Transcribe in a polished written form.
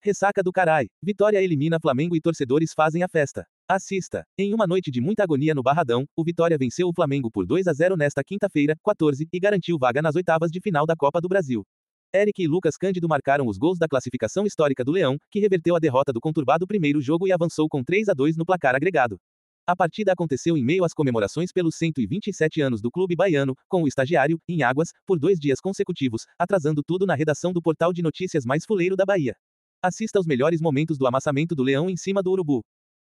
Ressaca do carai. Vitória elimina Flamengo e torcedores fazem a festa. Assista. Em uma noite de muita agonia no Barradão, o Vitória venceu o Flamengo por 2-0 nesta quinta-feira, 14, e garantiu vaga nas oitavas de final da Copa do Brasil. Eric e Lucas Cândido marcaram os gols da classificação histórica do Leão, que reverteu a derrota do conturbado primeiro jogo e avançou com 3-2 no placar agregado. A partida aconteceu em meio às comemorações pelos 127 anos do clube baiano, com o estagiário, em Águas, por 2 dias consecutivos, atrasando tudo na redação do portal de notícias mais fuleiro da Bahia. Assista aos melhores momentos do amassamento do Leão em cima do Urubu.